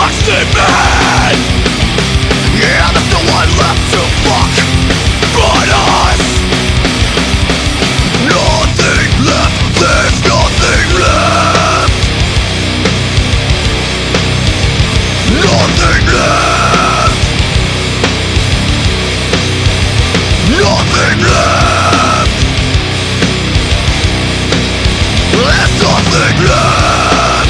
Busted man. Yeah, there's no one left to fuck but us. Nothing left, there's nothing left. Nothing left. Nothing left. There's nothing left.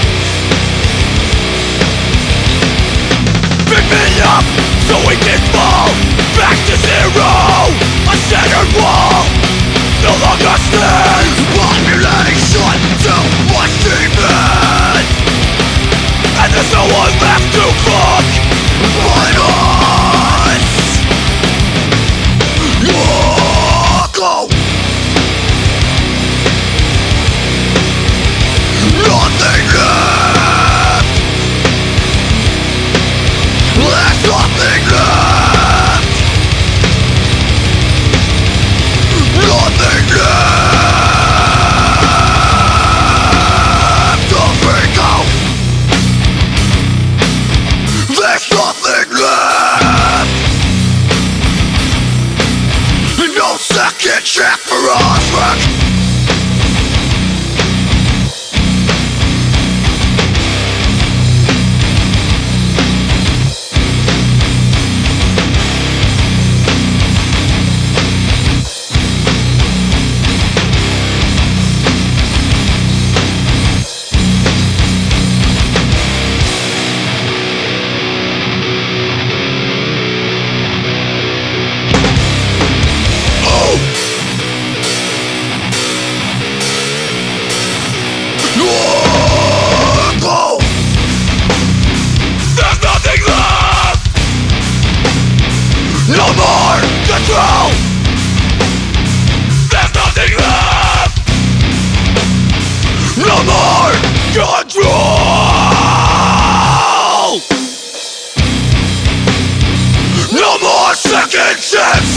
Pick me up so we can fall back to zero. A shattered wall no longer stands. Population to one demon, and there's no one left to fuck but us. Go. Nothing left. There's nothing left. Nothing left to freak out. There's nothing left. No second chance for us, Rick. Go. There's nothing left. No more control. There's nothing left. No more control. No more second chance.